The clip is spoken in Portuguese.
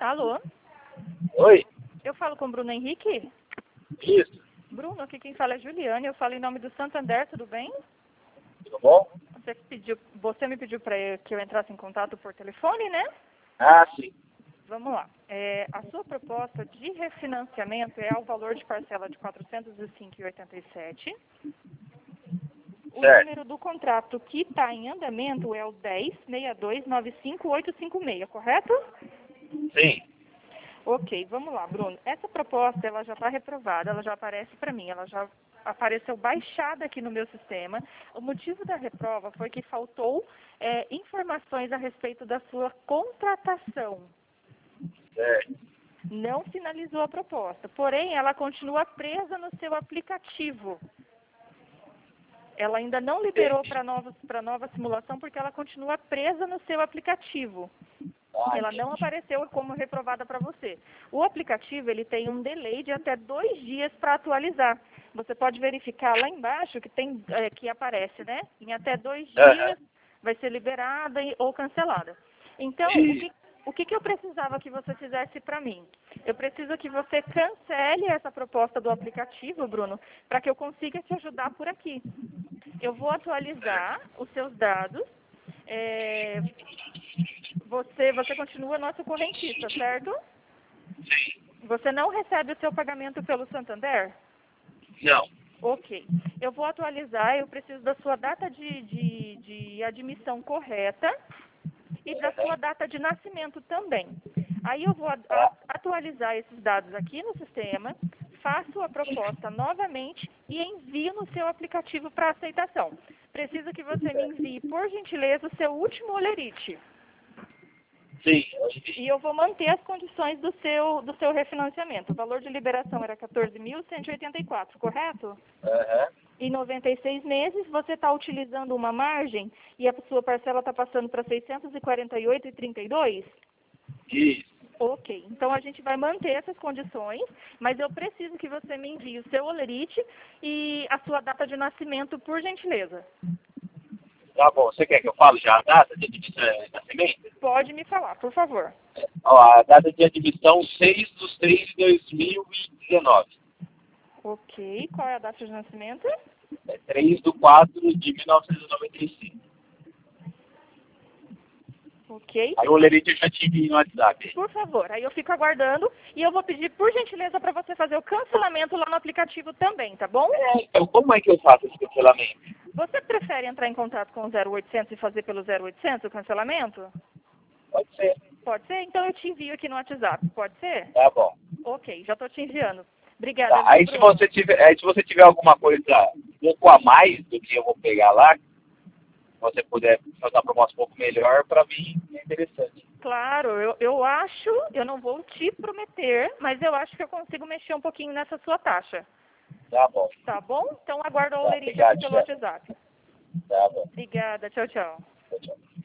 Alô? Oi? Eu falo com o Bruno Henrique? Isso. Bruno, aqui quem fala é Juliane, eu falo em nome do Santander, tudo bem? Tudo bom? Você me pediu para que eu entrasse em contato por telefone, né? Ah, sim. Vamos lá. A sua proposta de refinanciamento é ao valor de parcela de R$ 405,87. O Certo. número do contrato que está em andamento é o 10.6295.856, correto? Sim. Ok, vamos lá, Bruno. Essa proposta, ela já está reprovada, ela já aparece para mim, ela já apareceu baixada aqui no meu sistema. O motivo da reprova foi que faltou informações a respeito da sua contratação. Certo. Não finalizou a proposta, porém, ela continua presa no seu aplicativo. Ela ainda não liberou para nova simulação porque ela continua presa no seu aplicativo. Ela não apareceu como reprovada para você. O aplicativo ele tem um delay de até 2 dias para atualizar. Você pode verificar lá embaixo que aparece, né? Em até 2 dias vai ser liberada ou cancelada. Então, o que eu precisava que você fizesse para mim? Eu preciso que você cancele essa proposta do aplicativo, Bruno, para que eu consiga te ajudar por aqui. Eu vou atualizar os seus dados. Você continua nosso correntista, certo? Sim. Você não recebe o seu pagamento pelo Santander? Não. Ok. Eu vou atualizar, eu preciso da sua data de admissão correta e da sua data de nascimento também. Aí eu vou atualizar esses dados aqui no sistema, faço a proposta novamente e envio no seu aplicativo para aceitação. Preciso que você me envie, por gentileza, o seu último olerite. Sim. E eu vou manter as condições do seu refinanciamento. O valor de liberação era 14.184, correto? Em 96 meses, você está utilizando uma margem e a sua parcela está passando para 648,32? Isso. Ok, então a gente vai manter essas condições, mas eu preciso que você me envie o seu olerite e a sua data de nascimento, por gentileza. Tá bom. Você quer que eu fale já a data de admissão de nascimento? Pode me falar, por favor. Ó, a data de admissão 6/3/2019. Ok, qual é a data de nascimento? 3/4/1995. Ok. Aí o olerite eu já tive no WhatsApp. Por favor, aí eu fico aguardando e eu vou pedir, por gentileza, para você fazer o cancelamento lá no aplicativo também, tá bom? Então, como é que eu faço esse cancelamento? Você prefere entrar em contato com o 0800 e fazer pelo 0800 o cancelamento? Pode ser. Pode ser? Então eu te envio aqui no WhatsApp, pode ser? Tá bom. Ok, já estou te enviando. Obrigada, Tá. Aí viu, se Bruno? você tiver alguma coisa um pouco a mais do que eu vou pegar lá, se você puder fazer uma proposta um pouco melhor, para mim é interessante. Claro, eu acho, eu não vou te prometer, mas eu acho que eu consigo mexer um pouquinho nessa sua taxa. Tá bom. Tá bom? Então aguardo o Tá, olerite obrigado, aqui pelo chefe. WhatsApp. Tá bom. Obrigada, tchau, tchau. Tchau, tchau.